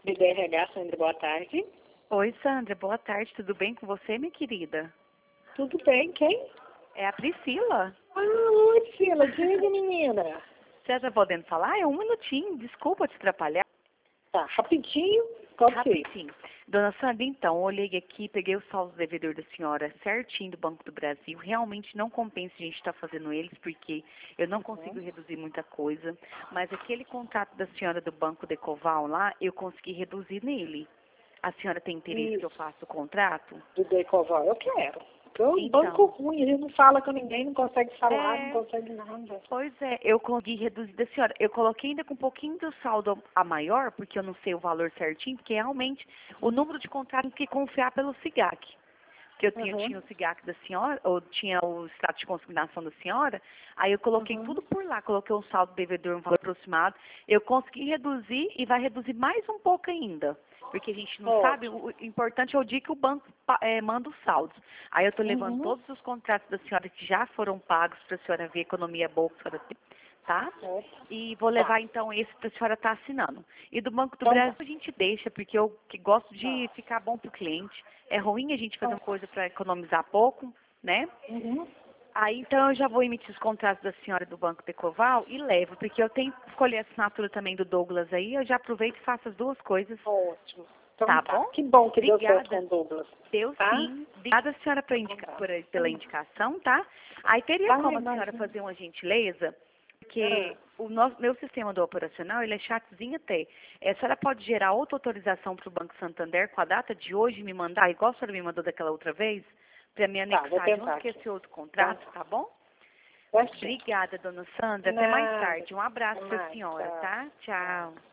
BDRH, Sandra, boa tarde. Oi, Sandra, boa tarde, tudo bem com você, minha querida? Tudo bem, quem? É a Priscila. Ah, oi, Priscila, diga, menina. Você tá podendo falar? É um minutinho, desculpa te atrapalhar. Tá, rapidinho, pode ser. Rapidinho. Dona Sandra, então, olhei aqui, peguei o saldo devedor da senhora certinho do Banco do Brasil. Realmente não compensa a gente estar fazendo eles, porque eu não consigo reduzir muita coisa. Mas aquele contrato da senhora do Banco Decoval lá, eu consegui reduzir nele. A senhora tem interesse que eu faça o contrato? Do Decoval, eu quero. Porque o Então. banco ruim, ele não fala com ninguém, não consegue falar, não É. consegue nada. Pois é, eu consegui reduzir da senhora. Eu coloquei ainda com um pouquinho do saldo a maior, porque eu não sei o valor certinho, porque realmente o número de contratos tem que confiar pelo SIGAC. Porque eu tinha o SIGAC da senhora, ou tinha o status de consignação da senhora, aí eu coloquei tudo por lá, coloquei um saldo devedor, um valor aproximado. Eu consegui reduzir e vai reduzir mais um pouco ainda. Porque a gente não sabe, o importante é o dia que o banco manda os saldos. Aí eu estou levando todos os contratos da senhora que já foram pagos para a senhora ver a economia boa que a senhora tem, tá? E vou levar então esse para a senhora estar assinando. E do Banco do Brasil a gente deixa, porque eu que gosto de ficar bom para o cliente. É ruim a gente fazer uma coisa para economizar pouco, né? Aí então eu já vou emitir os contratos da senhora do Banco Decoval e levo, porque eu tenho que escolher a assinatura também do Douglas aí, eu já aproveito e faço as duas coisas. Ótimo. Então, Tá bom? Que bom que deu Obrigada. certo com o Douglas. Deu Tá? sim. Obrigada, senhora, pela indicação, tá? Aí teria como a senhora imagina. fazer uma gentileza, porque meu sistema do operacional, ele é chatzinho até. A senhora pode gerar outra autorização para o Banco Santander com a data de hoje e me mandar, igual a senhora me mandou daquela outra vez, para me Tá, vou anexar tentar junto com aqui. esse outro contrato, tá bom? Certinho. Obrigada, dona Sandra. Até mais Nada. tarde. Um abraço Até para a mais, senhora, tchau. tá? Tchau.